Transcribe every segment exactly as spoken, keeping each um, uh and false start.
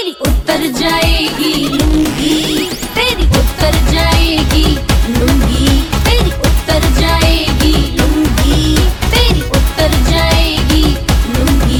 तेरी उतर जाएगी लुंगी, तेरी उतर जाएगी लुंगी, तेरी उतर जाएगी लुंगी, तेरी उतर जाएगी लुंगी।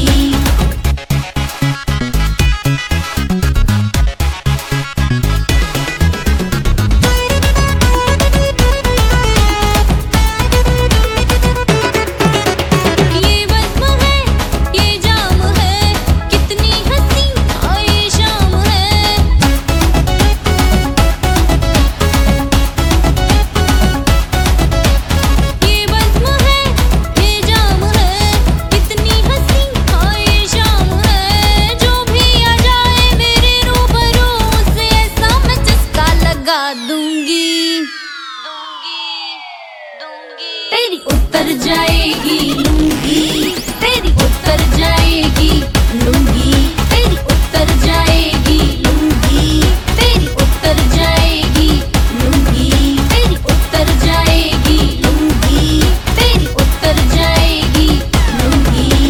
दूंगी दूंगी दूंगी तेरी उतर जाएगी लुंगी, तेरी उतर जाएगी लुंगी, तेरी उतर जाएगी लुंगी, तेरी उतर जाएगी लुंगी, तेरी उतर जाएगी लुंगी, तेरी उतर जाएगी लुंगी।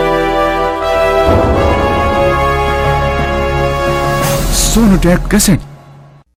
Sonu take cassette.